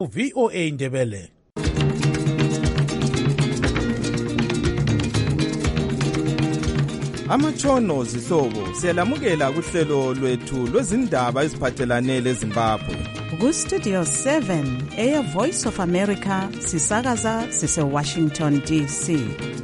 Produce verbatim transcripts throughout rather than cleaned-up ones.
V O A Ndebele. Amatshono zihlobo siyalamukela kuhlelo lwethu lwezindaba eziphathelane leZimbabwe. Ku Studio seven, Air Voice of America, sisakaza sise Washington D C.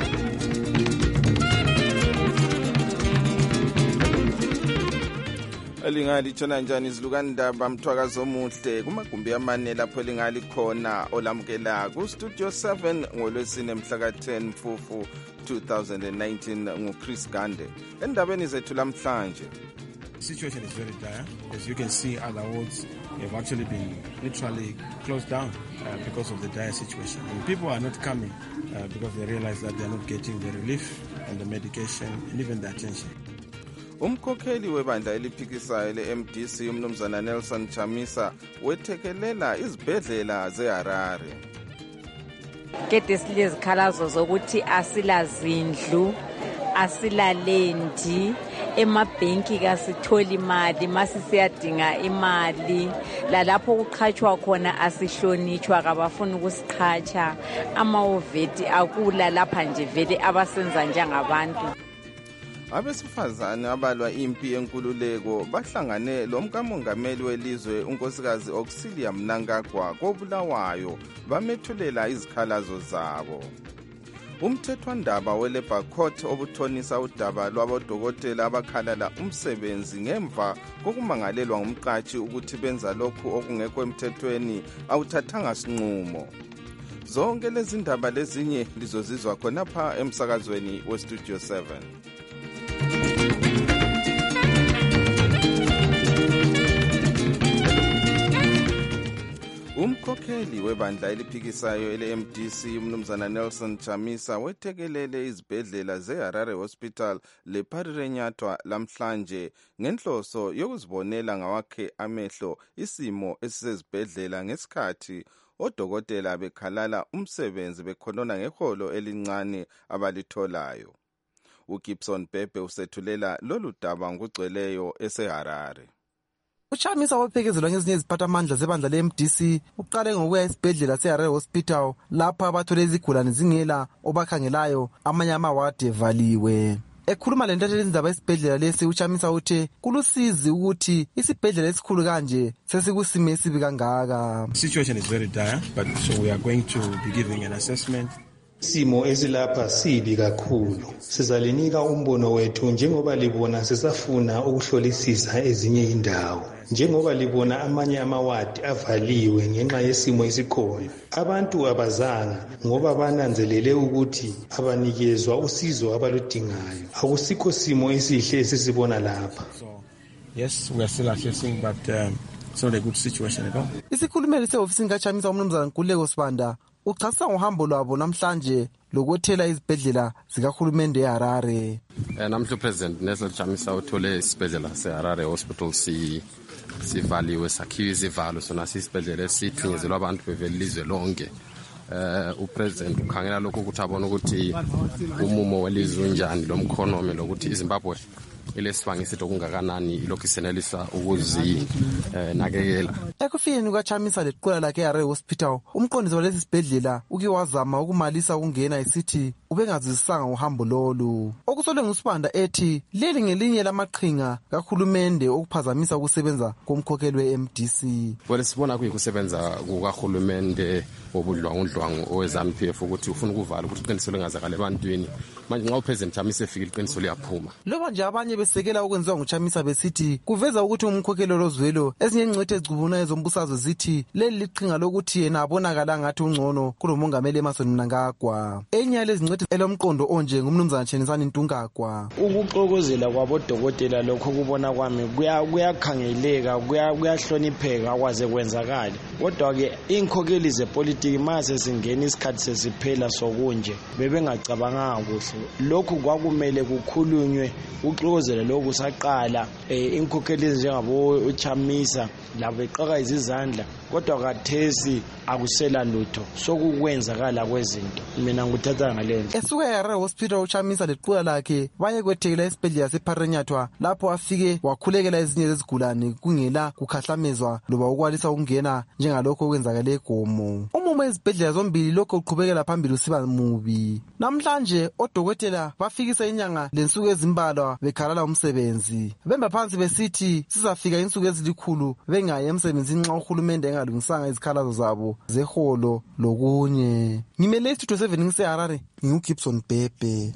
Elingali tshona njani izilukandaba mthwakazo omuhle kumagumbi amane lapho elingali khona olamukela ku Studio seven ngolwesine mhla ka ten Mfufu twenty nineteen nguChris Gande. Endabeni zethu lamhlanje. The situation is very dire. As you can see, other wards have actually been literally closed down uh, because of the dire situation. And people are not coming uh, because they realize that they are not getting the relief and the medication and even the attention. Umkhokheli webandla eliphikisayo le-M D C umnumzana Nelson Chamisa wethekelela izibhedlela zeHarare. Kade silezikhalazo zokuthi asilazindlu, asilalendi, emabhenki kasithola imali, masisiyadinga imali, lalapho kuqhatshwa khona asihlonitshwa kabafuna ukusiqhatsha, amawoveti akula lapha nje vele abasenza njengabantu. Abesifazane abalwa impi yenkululeko bahlangane lomkamongameli welizwe unkosikazi Auxilia Mnangagwa koBulawayo bamethulela izikhalazo zabo. Umthethwandaba weLabour Court obuthonisa udaba lwabodokotela abakhalala umsebenzi ngemva kokumangalelwa ngumqatshi ukuthi benza lokhu okungekho emthethweni awuthathanga sinqumo. Zonke lezi ndaba lezinye lizozizwa khonapha emsakazweni weStudio seven. Umkhokheli webandla eliphikisayo ele-M D C umnumzana Nelson Chamisa wethekelele izibhedlela zeHarare Hospital lePharirenyathwa lamhlanje ngenhloso yokuzibonela ngawakhe amehlo isimo esisezibhedlela ngesikhathi odokotela bekhalala umsebenzi bekhonona ngeholo elincane abalitholayo. uGibson Bebe usethulela lolu daba ngugcweleyo eseHarare. Uchamisa waphekezelwa ngezinye iziphathamandla zebandla le-M D C uqale ngokuya esibhedlela seHarare Hospital lapho abathole izigulane zingela obakhangelayo amanye amawadi evaliwe. Ekhuluma lentatheli izindaba esibhedlela lesi uChamisa uthe kulusizi ukuthi isibhedlela esikhulu kanje sesikusimo esibi kangaka. The situation is very dire, but so we are going to be giving an assessment. Simo esilapha sibi kakhulu. Sizalinika umbono wethu njengoba libona sisafuna ukuhlolisisa ezinye indawo. Njengoba libona amanye amawadi avaliwe ngenxa yesimo esikhona. Abantu abazanga ngoba bananzelele ukuthi abanikezwa usizo abaludingayo. Akusikho simo esihle esisibona lapha. So, yes, we are still assessing, but um, it's not a good situation at all. Isikhulumeli seofisini kaChamisa umnumzana Nkululeko Sibanda uchasisa ngohambo lwabo namhlanje lokwethela izibhedlela zikahulumende eHarare. Namhla uPresident Nelson Chamisa uthole isibhedlela seHarare Hospital si sivaliwe sakhiwe izivalo sona sisibhedlela esithinyezelwa abantu bevelizwe lonke. Uh, uPresident ukhangela lokho ukuthi abone ukuthi umumo welizwe unjani lomkhonomi lokuthi iZimbabwe ilesibangisithi okungakanani ilokhu isenelisa ukuzi eh, nakekela. Ekufikeni kukaChamisa leqola lakhe eHarare Hospital umqondisi walesi sibhedlela uke wazama ukumalisa ukungena isithi ubengazisanga uhambo lolu. Okusolwe nguSibanda ethi leli ngelinye lamaqhinga kahulumende okuphazamisa ukusebenza komkhokheli we-M D C. Well, sibona kuyikusebenza kukahulumende obudlwangudlwangu oweZANU P F ukuthi ufuna ukuvala ukuthi iqiniso lingazakala ebantwini. Manje nxa uPresident Chamisa efikile iqiniso liyaphuma. Loba nje abanye besekela okwenziwa nguChamisa besithi kuveza ukuthi umkhokheli lozwelo ezinye ingcithe ezicubuna ezombusazwe zithi leli liqhinga lokuthi yena abonakala ngathi ungcono kulomongameli Emmerson Mnangagwa. Enye lezi ngcithe elomqondo onje ngumnumzana Chenisani Ntungagwa. Ukuxokozela kwabodokotela lokho kubona kwami kuyakhangeleka kuyahlonipheka kwaze kwenzakala. Kodwa ke inkhokheli zepolitiki mase singena isikhathi sesiphela sokunje bebengacabanga kuhle. Lokhu kwakumele kukhulunywe uxokozela lokusaqala inkhokheli njengabo uChamisa labo beqaka izandla kodwa kathesi akusela lutho sokukwenzakala kwezinto. Mina ngikuthatha ngalendlela. Esuka eHarare Hospital uChamisa leqhula lakhe baye kwethekela esibhedlela yasePharenyathwa lapho afike wakhulekela ezinye zezigulane kungela kukhahlamezwa loba ukwalisa ukungena njengalokho okwenzakala eGomo. Umumo ezibhedlela zombili lokho uqhubekela phambili usiba mubi. Namhlanje odokotela bafikisa inyanga lensuku ezimbalwa bekhalala umsebenzi. Bemba phansi besithi sizafika insuku ezilikhulu bengaye emsebenzini nxa uhulumende engalungisanga izikhalazo zabo zeholo lokunye. Ngimele Studio seven ngiseHarare nginguGibson Bhebhe.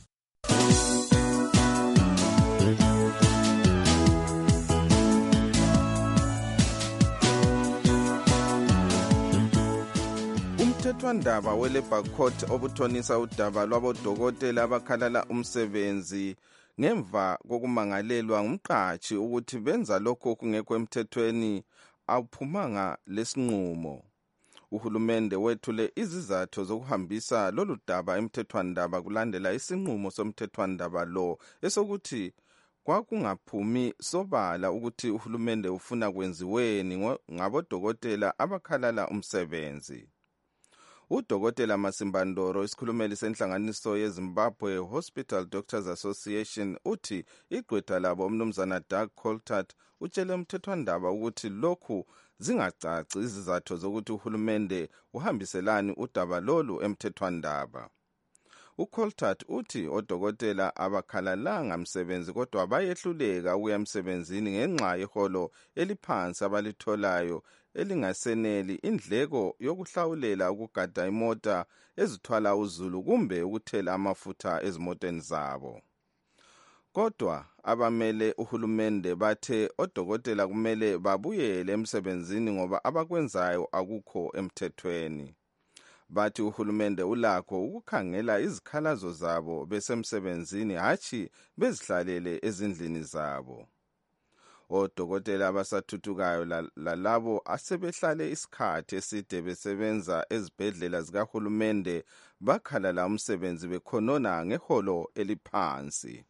Umthethwandaba we-Labour Court obuthonisa udaba lwabodokotela abakhalala umsebenzi ngemva kokumangalelwa ngumqatshi ukuthi benza lokho kungekho emthethweni awuphumanga lesinqumo. Uhulumende wethule izizathu zokuhambisa lolu daba emthethwandaba kulandela isinqumo somthethwandaba lo esokuthi kwakungaphumi sobala ukuthi uhulumende ufuna kwenziweni ngabodokotela abakhalala umsebenzi. Udokotela Masimbandoro isikhulumeli senhlanganiso yeZimbabwe Hospital Doctors Association uthi igqwetha labo umnumzana Doug Coltart utshele umthethwandaba ukuthi lokhu zingacaci izizathu zokuthi uhulumende uhambiselani udaba lolu emthethwandaba. uColtart uthi odokotela abakhalalanga msebenzi kodwa bayehluleka ukuya emsebenzini ngenxa yeholo eliphansi abalitholayo elingaseneli indleko yokuhlawulela ukugada imota ezithwala uzulu kumbe ukuthela amafutha ezimoteni zabo. Kodwa abamele uhulumende bathe odokotela kumele babuyele emsebenzini ngoba abakwenzayo akukho emthethweni. Bathi uhulumende ulakho ukukhangela izikhalazo zabo besemsebenzini hathi bezihlalele ezindlini zabo. Odokotela abasathuthukayo lalabo asebehlale isikhathi eside besebenza ezibhedlela zikahulumende bakhalala umsebenzi bekhonona ngeholo eliphansi.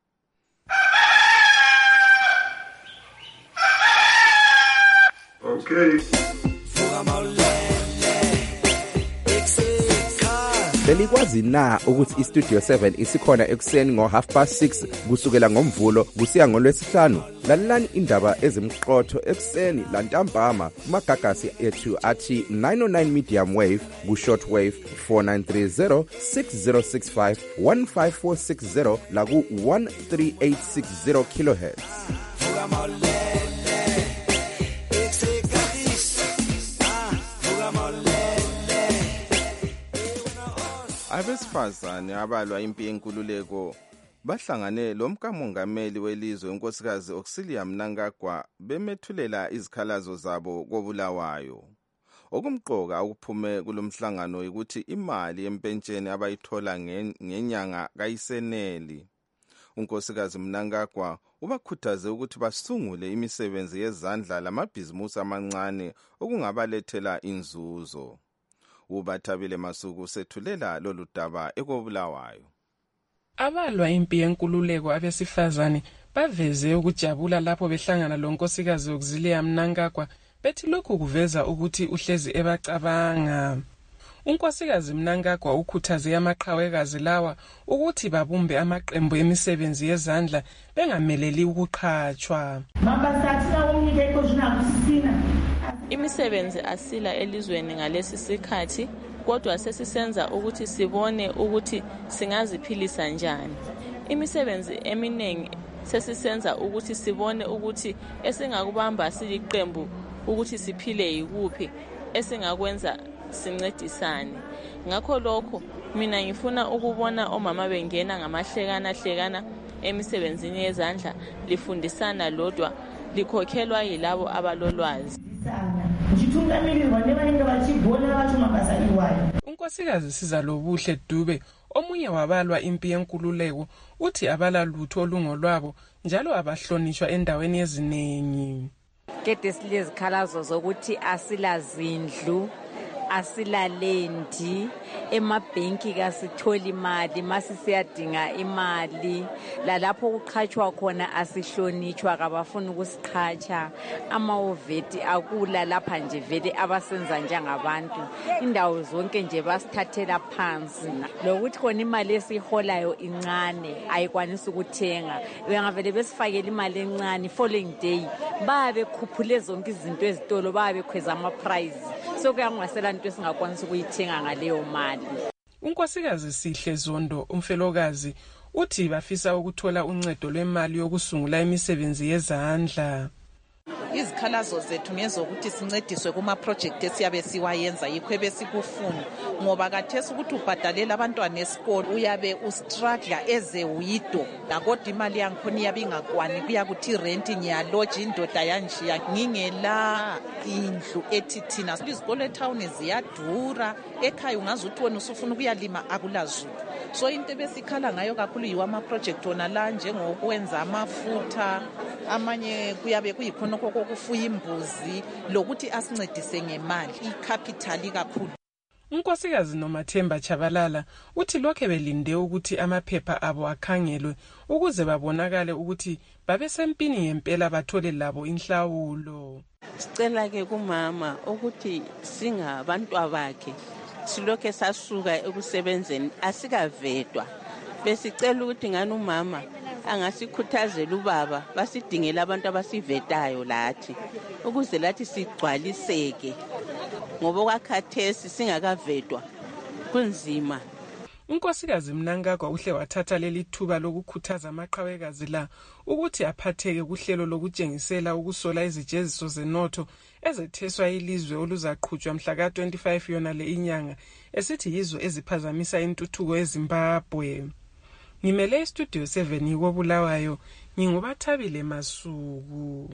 Okay. Belikwazi na ukuthi iStudio seven isikhona ekuseni ngo half past six kusukela ngomvulo kusiya ngolwesihlanu? Lalelani indaba ezimqotho ekuseni lantambama kumagagasi ethu athi nine oh nine medium wave ku short wave four nine three zero six zero six five one five four six zero la ku one three eight six zero kilohertz. Abesifazane abalwa impi yenkululeko bahlangane lomkamongameli welizwe unkosikazi Auxilia Mnangagwa bemethulela izikhalazo zabo kobulawayo. Okumqoka ukuphume kulomhlangano ukuthi imali yempentsheni abayithola ngenyanga kayiseneli. Unkosikazi Mnangagwa ubakhuthaze ukuthi basungule imisebenzi yezandla lamabhizimusi amancane okungabalethela inzuzo. Ubathabile Masuku sethulela lolu daba ekobulawayo. Abalwa impi yenkululeko abesifazane baveze ukujabula lapho behlangana lonkosikazi Auxilia Mnangagwa bethi lokhu kuveza ukuthi uhlezi ebacabanga. Unkosikazi Mnangagwa ukhuthaze amaqhawekazi lawa ukuthi babumbe amaqembu emisebenzi yezandla bengameleli ukuqhatshwa. Imisebenzi asila elizweni ngalesi sikhathi kodwa sesisenza ukuthi sibone ukuthi singaziphilisa njani. Imisebenzi eminingi sesisenza ukuthi sibone ukuthi esingakubamba siliqembu ukuthi siphile yikuphi esingakwenza sincedisane. Ngakho lokho mina ngifuna ukubona omama bengena ngamahlekana hlekana emisebenzini yezandla lifundisana lodwa likhokhelwa yilabo abalolwazi. Unkosikazi Sizalobuhle Dube omunye wabalwa impi yenkululeko uthi abala lutho olungolwabo njalo abahlonishwa endaweni eziningi. Kade silezikhalazo zokuthi asilazindlu, asilalendi emabhenki kasitholi imali masisiyadinga imali lalapho kuqhatshwa khona asihlonitshwa kabafuna ukusiqhatsha ama-oveti akula lapha nje vele abasenza njengabantu indawo zonke nje basithathela phansi lokuthi khona imali esiyiholayo incane ayikwanisi ukuthenga bengavele besifakela imali encane following day babe khuphule zonke izinto ezitolo babe khweza ama-price so kuyangasela into esingakwanisa ukuyithenga ngaleyo mali. Unkosikazi Sihle Zondo umfelokazi uthi bafisa ukuthola uncedo lwemali yokusungula imisebenzi yezandla. Izikhalazo zethu ngezokuthi sincediswe kuma project esiyabe siwayenza yikho besikufuna ngoba kathesi ukuthi ubhadalela abantwana esikolo uyabe ustruggle eze widow nakodwa imali yankhona iyabe ingakwani kuyakuthi rent ngiyaloja indoda yanjiya ngingela indlu ethi thina izikolo etown ziyadura ekhaya ungazuthi wena usufuna ukuyalima akulazulu so into besikhala ngayo kakhulu yiwa ama project ona la njengokwenza amafutha amanye kuyabe kuyikhona kokufuya imbuzi lokuthi asincedise ngemali icapital kakhulu. Unkosikazi Nomathemba Chabalala uthi lokho belinde ukuthi amaphepha abo akhangelwe ukuze babonakale ukuthi babesempini ngempela bathole labo inhlawulo. Sicela ke kumama ukuthi singabantu abakhe silokho sasuka ekusebenzeni asikavedwa besicela ukuthi ngani umama angasikhuthazela ubaba basidingela abantu abasivetayo lathi ukuze lathi sigcwaliseke ngoba kwakhathesi singakavedwa kunzima. Unkosikazi Mnangagwa uhle wathatha leli thuba lokukhuthaza amaqhawekazi la ukuthi aphatheke kuhlelo lokutshengisela ukusola izijeziso zenotho ezetheswa ilizwe oluzaqhutshwa mhla ka twenty-five yona le inyanga esithi yizo eziphazamisa intuthuko eZimbabwe. Ngimele istudio seven yikobulawayo ngingubathabile Masuku.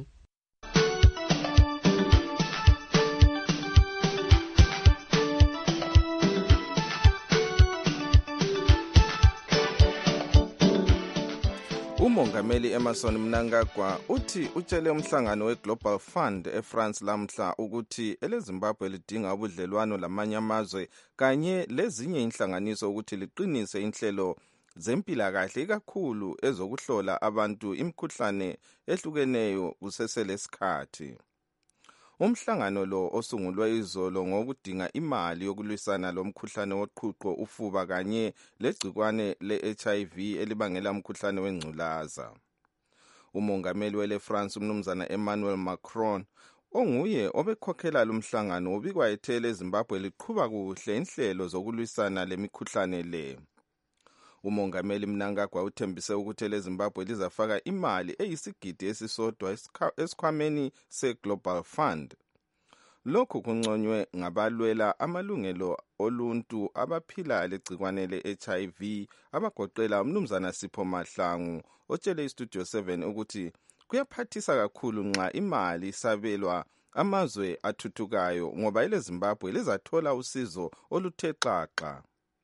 Umongameli Emerson Mnangagwa uthi utshele umhlangano weGlobal Fund eFrance lamhla ukuthi eleZimbabwe lidinga ubudlelwano lamanye amazwe kanye lezinye inhlanganiso ukuthi liqinise inhlelo zempilakahle ikakhulu ezokuhlola abantu imikhuhlane ehlukeneyo kuseselesikhathi. Umhlangano lo osungulwe izolo ngokudinga imali yokulwisana lomkhuhlane woqhuqho ufuba kanye legcikwane le-H I V elibangela umkhuhlane wengculaza. Umongameli wele France umnumzana Emmanuel Macron onguye obekhokhela lumhlangano ubikwa ethele eZimbabwe liqhuba kuhle inhlelo zokulwisana lemikhuhlane le. Umongameli Mnangagwa uthembise ukuthi leZimbabwe lizafaka imali eyisigidi esisodwa esikhwameni seGlobal Fund. Lokhu kunconywe ngabalwela amalungelo oluntu abaphila legcikwane le-H I V abagoqela umnumzana Sipho Mahlangu otshele iStudio seven ukuthi kuyaphathisa kakhulu nxa imali isabelwa amazwe athuthukayo ngoba eleZimbabwe lizathola usizo oluthe xaxa.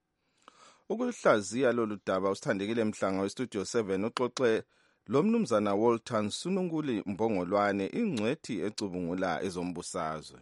Ukuhlaziya lolu daba usithandekile Mhlanga weStudio seven uxoxe lo mnumzana Walton Sununguli Mbongolwane ingcwethi ecubungula ezombusazwe.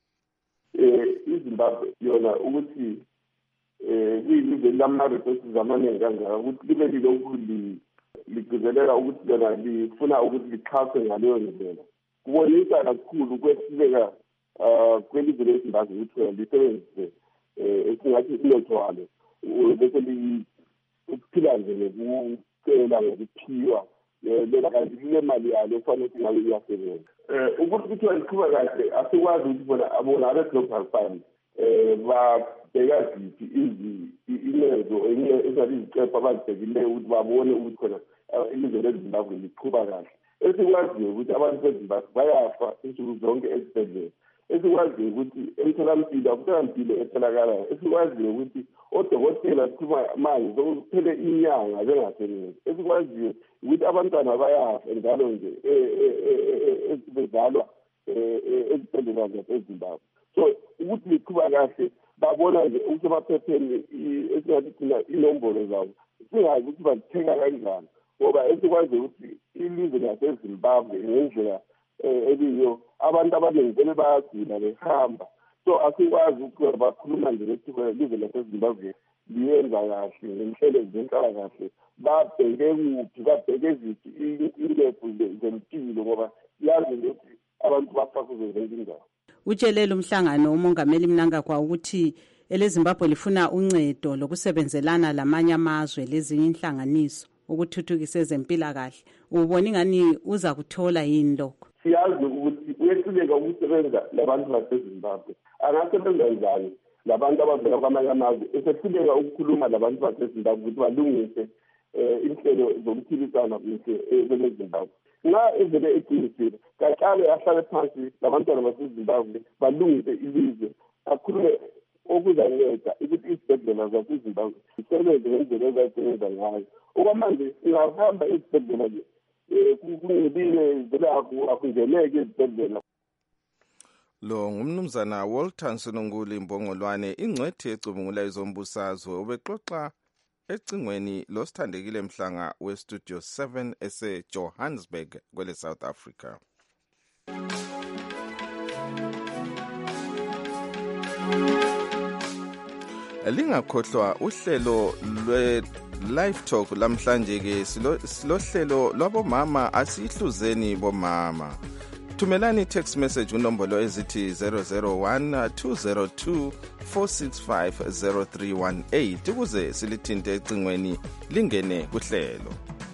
Eh iZimbabwe yona ukuthi eh kuyilizwe lama-resources amaningi kangaka ukuthi libe lilokhuli ligcizelela ukuthi lona lifuna ukuthi lixhaswe ngaleyo ndlela. Kubonisa kakhulu kwesileka kwelizwe leZimbabwe ukuthi lisebenzise esingathi inotho walo bese ukuphila nje nokucela ngokuphiwa lela kanti le mali yalo kufanele singabe iyasebenza. Ukuthi kuthiwa liqhuba kahle asikwazi ukuthi bona abona abe-Global Fund babheka ziphi inezo ezingathi izicephu abazibhekileyo ukuthi babone ukuthi khona ilizwe leZimbabwe liqhuba kahle. Esikwaziyo ukuthi abantu beZimbabwe bayafa insuku zonke ezibhedlela. Esikwaziyo ukuthi emtholampilo akuthampilo etholakalayo. Esikwaziyo ukuthi odokotela kuba manje sokuphele inyanga bengasebenzi. Esikwaziyo ukuthi abantwana bayafa njalo nje ezibezalwa ezibhedlela zaseZimbabwe. So ukuthi liqhuba kahle babona nje usemaphepheni esingathi thina inombolo zabo singazi ukuthi bazithenga kanjani ngoba esikwaziyo ukuthi ilizwe laseZimbabwe ngendlela eliyo abantu abaningi vele bayagula behamba so asikwazi ukuthi bakhuluma nje ukuthi lize laseZimbabwe liyenza kahle ngenhlelo zenhlala kahle babheke kuphi babheke ziphi ilefu zempilo ngoba yazi ukuthi abantu bafakuze ngezindawo. Utshelele umhlangano umongameli Mnangagwa ukuthi eleZimbabwe lifuna uncedo lokusebenzelana lamanye amazwe lezinye inhlanganiso ukuthuthukisa ezempilakahle. Ubona ingani uza kuthola yini lokho? Siyazi ukuthi uyehluleka ukusebenza labantu baseZimbabwe. Angasebenza njani labantu abavela kwamanye amazwe esehluleka ukukhuluma labantu baseZimbabwe ukuthi balungise inhlelo zokuphilisana kuhle kweleZimbabwe. Nxa evele eqinisile kaqale ahlale phansi labantwana baseZimbabwe balungise ilizwe akhulume okuzanceda ukuthi izibhedlela zaseZimbabwe zisebenze ngendlela ezayisebenza ngayo. Okwamanje singahamba ezibhedlela kungibile vele akungeneke ezibhedlela. Lo ngumnumzana Walter Nsononguli Mbongolwane ingcwethi ecubungula izombusazwe ubexoxa ecingweni losithandekile mhlanga westudio seven ese Johannesburg kwele South Africa. Lingakhohlwa uhlelo lwe Live Talk lamhlanje ke silohlelo lwabomama asihluzeni bomama. Thumelani text message unombolo ezithi zero zero one two zero two four six five zero three one eight ukuze silithinte ecingweni lingene kuhlelo.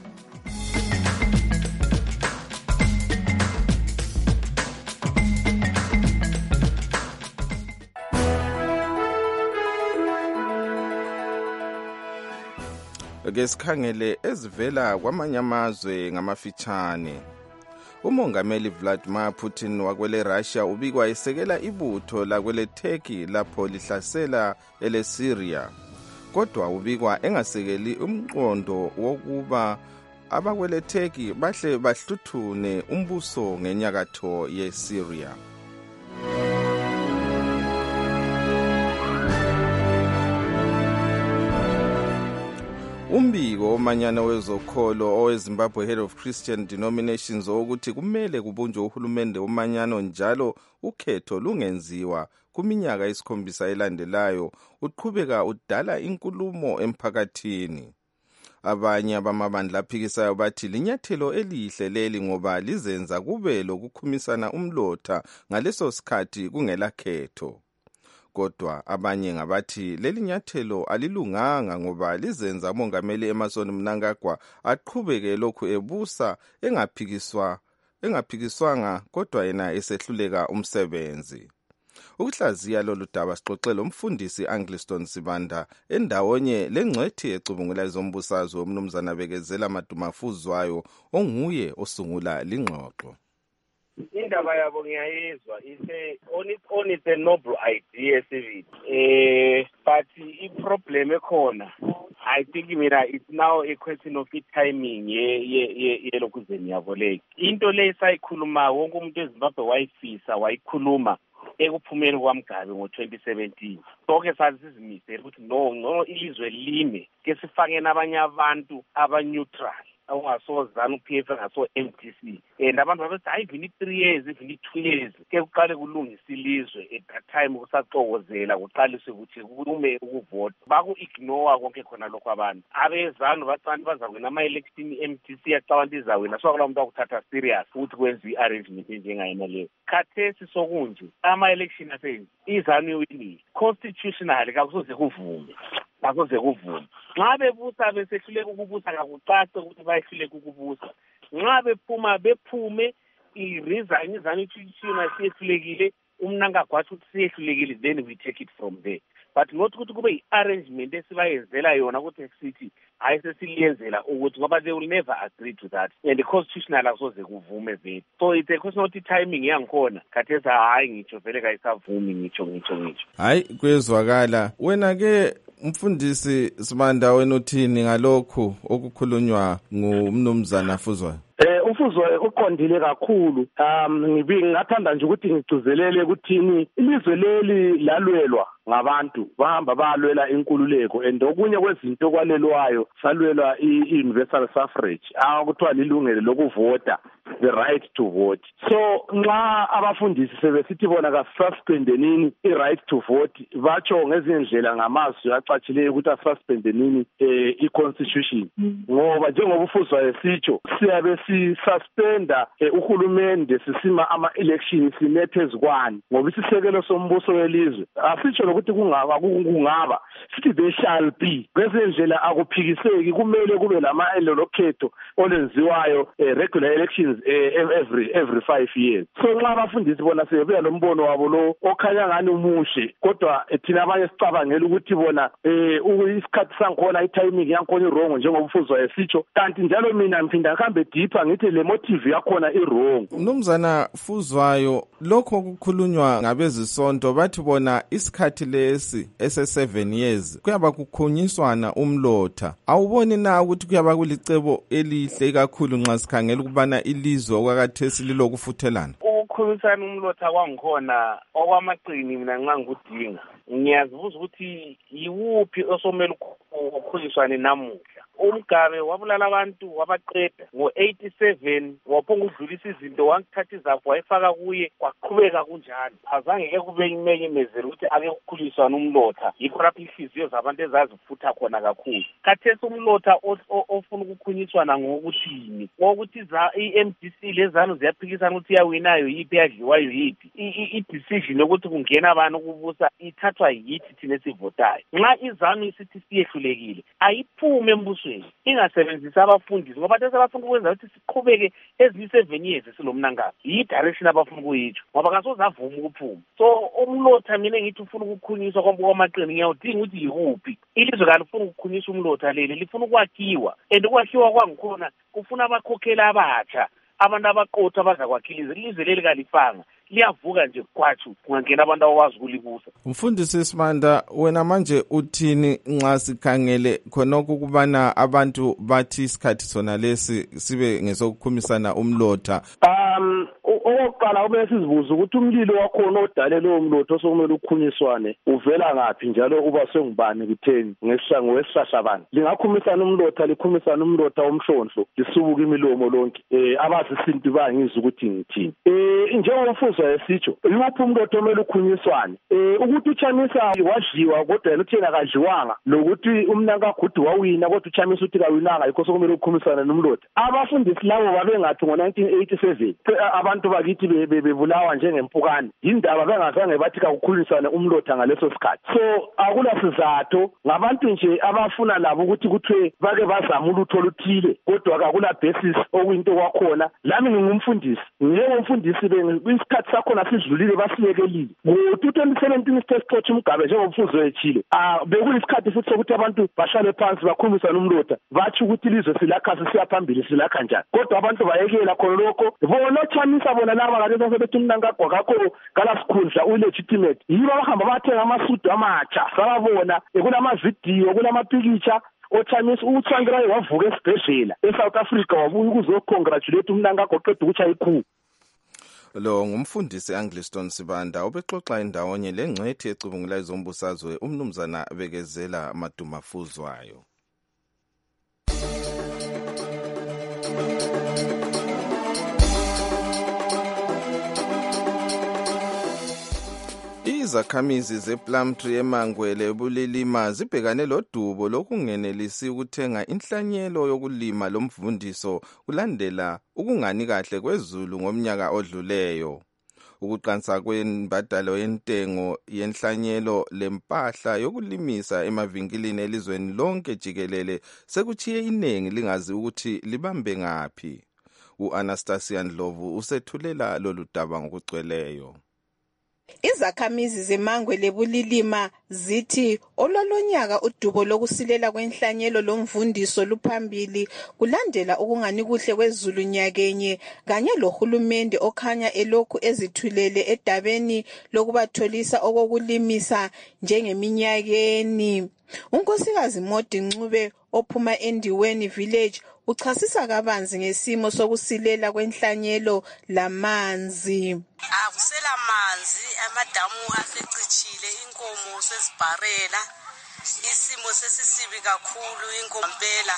Ke sikhangele ezivela kwamanye amazwe ngamafitshane. Umongameli Vladimir Putin wakwele Russia ubikwa esekela ibutho lakwele Turkey lapho lihlasela ele Syria. Kodwa ubikwa engasekeli umqondo wokuba abakwele Turkey bahle bahluthune umbuso ngenyakatho yeSyria. Umbiko omanyana wezokholo oweZimbabwe Head of Christian Denominations ukuthi kumele kubunjwe uhulumende omanyano njalo ukhetho lungenziwa kuminyaka isikhombisa elandelayo uqhubeka udala inkulumo emphakathini. Abanye abamabandla aphikisayo bathi linyathelo elihle leli ngoba lizenza kube lokukhumisana umlotha ngaleso sikhathi kungela khetho. Kodwa abanye ngabathi leli nyathelo alilunganga ngoba lizenza umongameli Emmerson Mnangagwa aqhubeke lokhu ebusa engaphikiswa engaphikiswanga kodwa yena esehluleka umsebenzi. Ukuhlaziya lolu daba sixoxela umfundisi Angliston Sibanda endawonye lengcwethi ecubungula izombusazwe umnumzana Bekezela Madumafuzwayo onguye osungula lingxoxo. Indaba yabo ngiyayizwa ise on its own it's a noble idea Sivit eh but I problem ekhona I think mina it's now a question of the timing ye ye ye lokuzeni yabo le into le sayikhuluma wonke umuntu eZimbabwe wayifisa wayikhuluma ekuphumeni kwamgabe ngo twenty seventeen sonke sazizimisela ukuthi no no ilizwe lime ke sifake nabanye abantu aba neutral awungasozana uP F ngaso M D C and abantu babethi hayi vini three years vini two years ke kuqale kulungisa ilizwe at that time kusaxokozela kuqaliswe ukuthi kume ukuvota baku ignore konke khona lokho abantu abezanu bacani bazakwena ama election M D C yacabanga izawena so akula umuntu akuthatha serious ukuthi kwenza iarrangement njengayena leyo khathesi sokunje ama election asenzi izanu winile constitutionally kakusoze kuvume akuze kuvume nxa bebusa besehluleka ukubusa ngakucace ukuthi bayehluleka ukubusa nxa bephuma bephume i-resign izanu ichishina siyehlulekile umnangagwa ukuthi siyehlulekile then we take it from there but not ukuthi kube i-arrangement esibayenzela yona ukuthi sithi hayi sesiliyenzela ukuthi ngoba they will never agree to that and the constitutional akusoze kuvume vele so it's a question of timing yangikhona khathesi hayi ngitsho vele kayisavumi ngitsho ngitsho ngitsho hayi kwezwakala wena ke umfundisi Sibanda wena uthini ngalokho okukhulunywa ngumnumzana Fuzwayo? Eh uFuzwayo uqondile kakhulu um ngibi ngathanda nje ukuthi ngigcizelele ukuthini ilizwe leli lalwelwa ngabantu bahamba balwela inkululeko and okunye kwezinto kwalelwayo salwelwa i-universal suffrage akuthiwa lilungelo lokuvota, the right to vote. So nxa abafundisi sebesithi bona kasuspendeni i-right to vote batsho ngezindlela ngamazwi acatshileyo ukuthi asuspendeni eh, i-constitution ngoba njengoba ufuzwayo sitsho siyabe si-suspenda eh, uhulumende sisima ama-election sinethe kwani ngoba isisekelo sombuso welizwe asitsho lokuthi kungaba kungaba sithi they shall be ngezindlela akuphikiseki kumele kube lama-elo lokhetho olenziwayo eh, regular elections eh, every every five years. So nxa abafundisi bona sebebuya lo mbono wabo lo okhanya ngani umushe kodwa eh, thina abanye sicabangela ukuthi bona eh, isikhathi sangikhona i-timing yangikhona i-wrong njengoba ufuzwayo sitsho kanti njalo mina ngiphinda ngihambe deeper ngithi le motive yakhona i-wrong. Mnumzana Fuzwayo, lokho kukhulunywa ngabezisonto bathi bona isikhathi lesi ese seven years kuyaba kukhunyiswana umlotha. Awuboni na ukuthi kuyaba kulicebo elihle kakhulu nxa sikhangela ukubana ilizwe okwakathesi lilokufuthelana? Ukukhunyisana umlotha kwangikhona okwamaqini mina nxa ngikudinga. Ngiyazibuza ukuthi yiwuphi osomela ukukhunyiswana namuhla. Umgabe wabulala abantu wabaqeda ngo eighty-seven waphonga udlulisa izinto wangithatha izapho wayifaka kuye waqhubeka kunjalo. Azange ke kube imenyemezelo ukuthi ake kukhuliswana umlotha yikho lapho inhliziyo zabantu ezazifutha khona kakhulu. Khathesi umlotha ofuna ukukhunyiswana ngokuthini ngokuthi i-M D C lezanu ziyaphikisana ukuthi yawinayo yipi yadliwayo yipi i-decision yokuthi kungena abantu kubusa ithathwa yithi thina esivotayo. Nxa izanu isithi siyehlulekile ayiphume embusweni ingasebenzisa abafundisi ngoba bathe abafuna ukwenza ukuthi siqhubeke ezinye seven years silomnangalo yi-direction abafuna ukuyitsho ngoba kasozavuma ukuphuma. So umlotha mina ngithi ufuna ukukhunyiswa kwamaqini ngiyawudinga ukuthi yikuphi ilizwe kalifuna ukukhunyiswa umlotha leli lifuna ukwakhiwa and ukwakhiwa kwangikhona kufuna abakhokheli abatsha abantu abaqotha abazakwakhiza ilizwe leli kalifanga liyavuka nje kwathi kungangena abantu abawazi ukulibusa. Mfundisi Simanda, wena manje uthini nxa sikhangele khonokho kubana abantu bathi isikhathi sona lesi sibe ngesokukhumisana umlotha? Um okokuqala ube sizibuza ukuthi umlilo wakhona odale lowo mlotha osokumele ukhunyiswane uvela ngaphi njalo uba sengubani kutheni ngesishango wesishashabani. Lingakhumisana umlotha likhumisana umlotha omhlonhlo lisubuka imilomo lonke eh abazi isintu bangiza ukuthi ngithini. Eh njengoba ufuzwa esitsho yiphi umlotha omele ukhunyiswane eh ukuthi uChamisa wadliwa kodwa yena uthena kadliwanga lokuthi umnankagudu wawina kodwa uChamisa uthi kawinanga yikho sokumele ukhumisana nomlotha. Abafundisi labo babengathi ngo nineteen eighty-seven abantu bakithi bebulawa njengempukane indaba bengazange bathi kakukhulisana umlotha ngaleso sikhathi. So akula sizathu ngabantu nje abafuna labo ukuthi kuthiwe bake bazama ulutho oluthile kodwa akula basis okuyinto kwakhona. Lami ngingumfundisi ngiyeke umfundisi isikhathi sakhona sidlulile basiyekelile ngo twenty seventeen isixoxa umgabe njengomfuzo echile ah bekuyisikhathi futhi sokuthi abantu bashale phansi bakhumisana umlotha bathi ukuthi ilizwe silakha sisiya phambili silakha njani kodwa abantu bayekela khona lokho bona Chamisa bona laba ngalezo sebethi umnankagwa kakho kalasikhundla ulegitimate yibo bahamba bathenga amasudu amatsha sababona kulama video kulama picture oChamisa uTsvangirai wavuka esibhedlela eSouth Africa wabuya ukuzocongratulate umnankagwa oqeda ukuthi ayikhulu. Lo ngumfundisi Angliston Sibanda obexoxa indawonye lengcwethi ecubungula izombusazwe umnumzana Bekezela Maduma Fuzwayo. Izakhamizi zePlumtree eMangwele eBulilima zibhekane lodubo lokungenelisi ukuthenga inhlanyelo yokulima lomvundiso kulandela ukungani kahle kwezulu ngomnyaka odluleyo. Ukuqansa kwembadalo yentengo yenhlanyelo lempahla yokulimisa emavinkilini elizweni lonke jikelele sekuchiye iningi lingazi ukuthi libambe ngaphi. U-Anastasia Ndlovu usethulela lolu daba ngokugcweleyo. Izakhamizi zeMangwele eBulilima zithi ololonyaka udubo lokusilela kwenhlanyelo lomvundiso luphambili kulandela ukungani kuhle kwezulu nyakenye kanye lohulumende okhanya elokhu ezithulele edabeni lokubatholisa okokulimisa njengeminyakeni. Unkosikazi Modi Ncube ophuma eNdiweni village uchasisa kabanzi ngesimo sokusilela kwenhlanyelo lamanzi. Akusela manzi, amadamu asecicile, inkomo sesibharela, isimo sesisibi kakhulu, inkomo impela,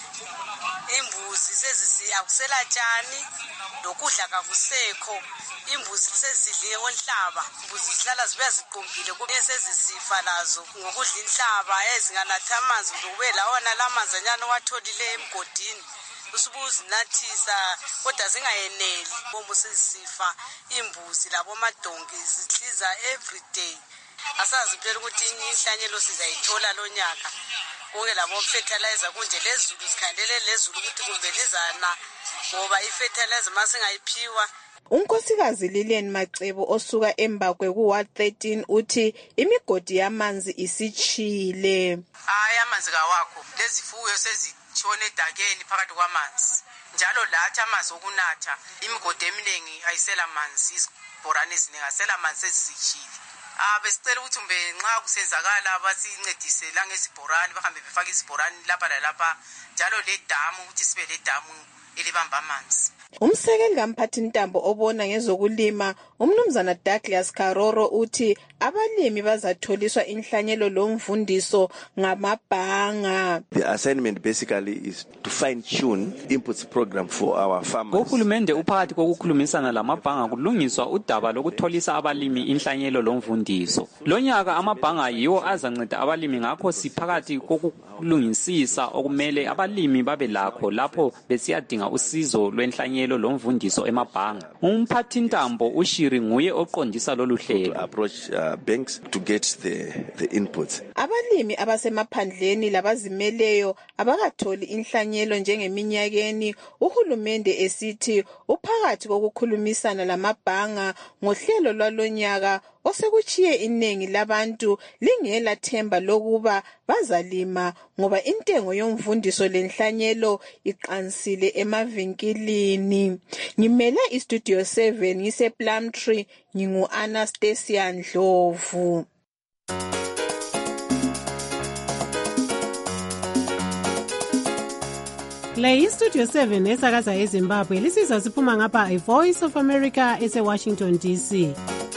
imbuzi sezisi akusela tshani, lokudla kakusekho, imbuzi sezidle onhlaba, imbuzi zihlala zibe ziqumbile kube sezisifa lazo ngokudla inhlaba ezinganatha amanzi lokube lawana lamanzanyana watholile emgodini. Usubuzi nathisa kodwa zingayeneli bomu sesifa imbuzi labo madonki zidliza every day. Asazi phela ukuthi inhlanyelo sizayithola lonyaka. Konke labo fertilizer kunje lezulu sikhandele lezulu ukuthi kumbe lizana ngoba ifertilizer masingayiphiwa. Unkosikazi Lilian Macebo osuka Embakwe ku Ward thirteen uthi imigodi yamanzi isichile. Hayi amanzi kawakho, lezifuyo sezitshone edakeni phakathi kwamanzi. Njalo lathi amanzi okunatha, imigodi eminingi ayisela amanzi, izibhorane eziningi asela amanzi ezisichile. Ah besicela ukuthi umbe nxa kusenzakala abasincedise la ngesibhorane bahambe befaka isibhorane lapha lalapha njalo le damu ukuthi sibe le damu elibamba amanzi. Umsekeli kaMphathintambo obona ngezokulima umnumzana Douglas Karoro uthi abalimi bazatholiswa inhlanyelo lomvundiso ngamabhanga. The assignment basically is to fine tune inputs program for our farmers. Uhulumende uphakathi kokukhulumisana lamabhanga kulungiswa udaba lokutholisa abalimi inhlanyelo lomvundiso. Lonyaka amabhanga yiwo azanceda abalimi ngakho siphakathi kokulungisisa okumele abalimi babe lakho lapho besiyadinga usizo lwenhlanyelo lomvundiso emabhanga. Umphathintambo ushiri nguye oqondisa lolu hlelo. Approach uh, banks to get the the inputs. Abalimi abasemaphandleni labazimeleyo abakatholi inhlanyelo njengeminyakeni uhulumende esithi uphakathi kokukhulumisana lamabhanga ngohlelo lwalonyaka osekuchiye iningi labantu lingela themba lokuba bazalima ngoba intengo yomvundiso lenhlanyelo iqansile emavinkilini. Ngimele istudio seven ngise Plumtree ngingu Anastasia Ndlovu. Le istudio seven esakaza eZimbabwe lisizwa siphuma ngapha i Voice of America ese Washington D C.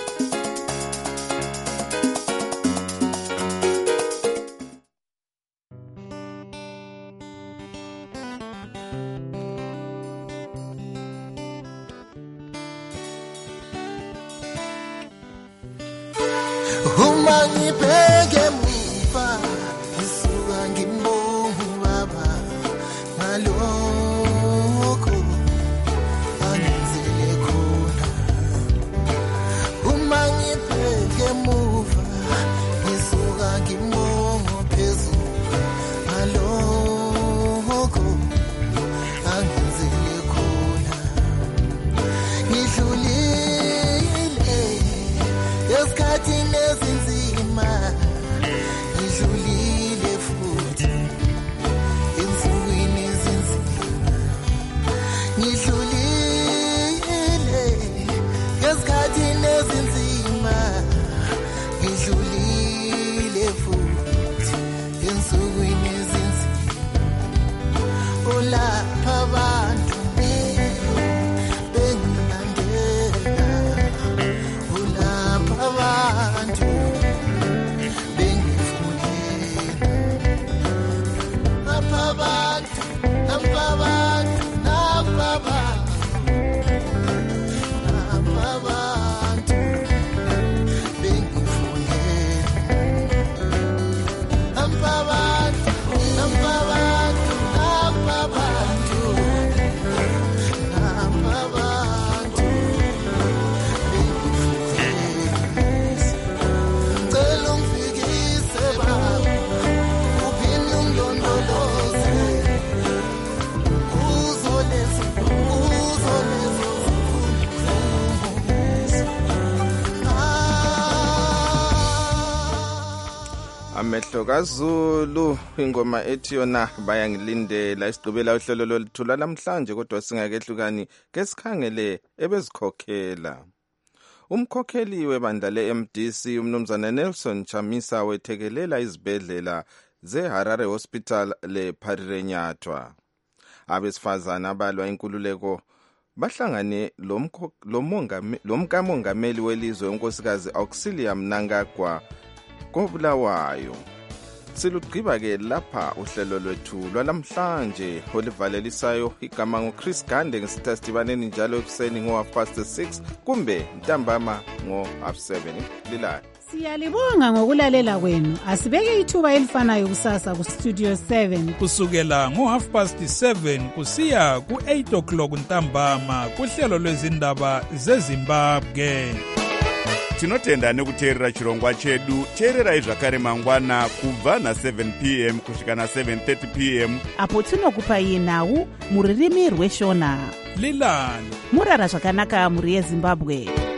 Amehlo kaZulu ingoma ethi yona bayangilindela isigqibela uhlelo loluthula namhlanje kodwa singakehlukani ke sikhangele ebezikhokhela. Umkhokheli webandla le-M D C umnumzana Nelson Chamisa wethekelela izibhedlela ze-Harare Hospital le-Pharirenyathwa. abesifazana abalwa inkululeko bahlangane lomkamongameli welizwe unkosikazi Auxilia Mnangagwa koBulawayo. Silugqiba-ke lapha uhlelo lwethu lwalamhlanje olivalelisayo igama nguChris Gande ngesitasidibaneni njalo ekuseni ngo half past six kumbe ntambama ngo half seven lilala. Siyalibonga ngokulalela kwenu. Asibeke ithuba elifanayo kusasa ku Studio seven kusukela ngo half past seven kusiya ku eight o'clock ntambama kuhlelo lwezindaba zeZimbabwe. Tinotenda nekuteerera chirongwa chedu. Teererai zvakare mangwana kubva na seven p m kusvika na seven thirty p m apo tinokupai nhau muririmi rweshona. Lilani murara zvakanaka muri yeZimbabwe.